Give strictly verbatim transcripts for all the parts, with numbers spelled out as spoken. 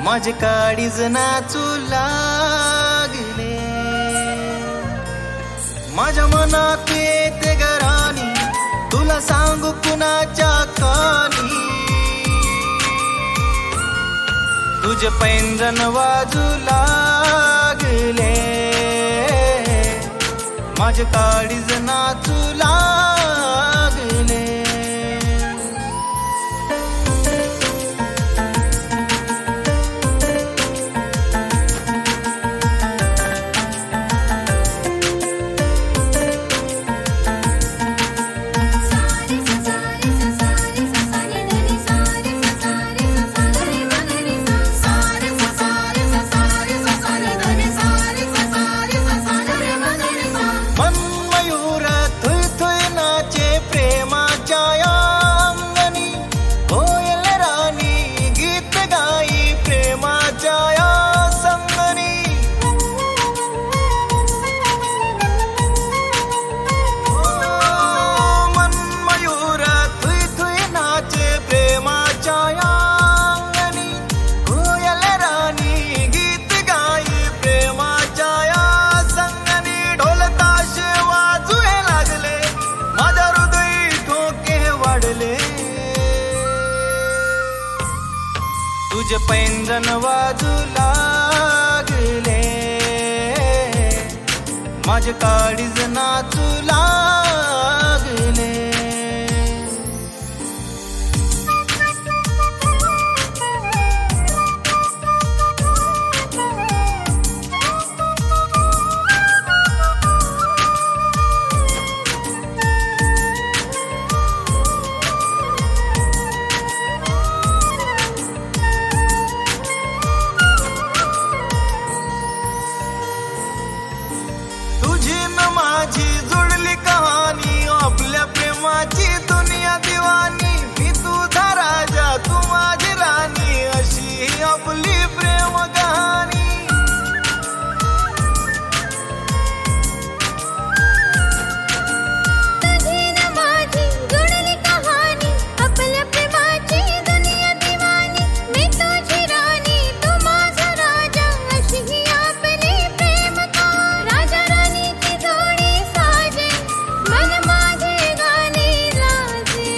माझे काळीज नाचू लागले. माझ्या मनात येते घराणी, तुला सांगू कुणाच्या कानी. तुझे पैंजण वाजू लागले, माझे काळीज नाचू लागले. तुझे पैंजण वाजू लागले, माझे काळीज नाचू लागले. माझी जुळली कहाणी, आपल्या प्रेमाची दुनिया दिवानी. मी तुझा राजा, तू माझी राणी, अशी आपली प्रेम कहाणी. तुझी न माझी जुळली कहाणी, आपल्या प्रेमाची दुनिया दिवानी. मी तुझी राणी, तू माझा राजा, अशी ही आपली प्रेम कहाणी. राजा राणीची जोडी साजे, मन माझे गाणे राजे.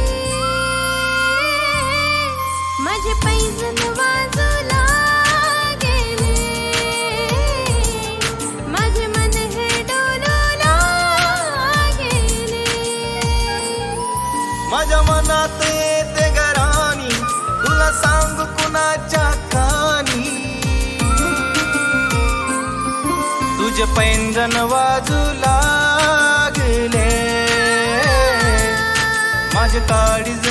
माझे पैंजण वाजू लागले, माझे मन हे डोलू लागले. माझ्या मनात येते घराणी, तुला सांगू कुणाच्या कानी. तुझे पैंजण वाजू लागले, माझे काळीज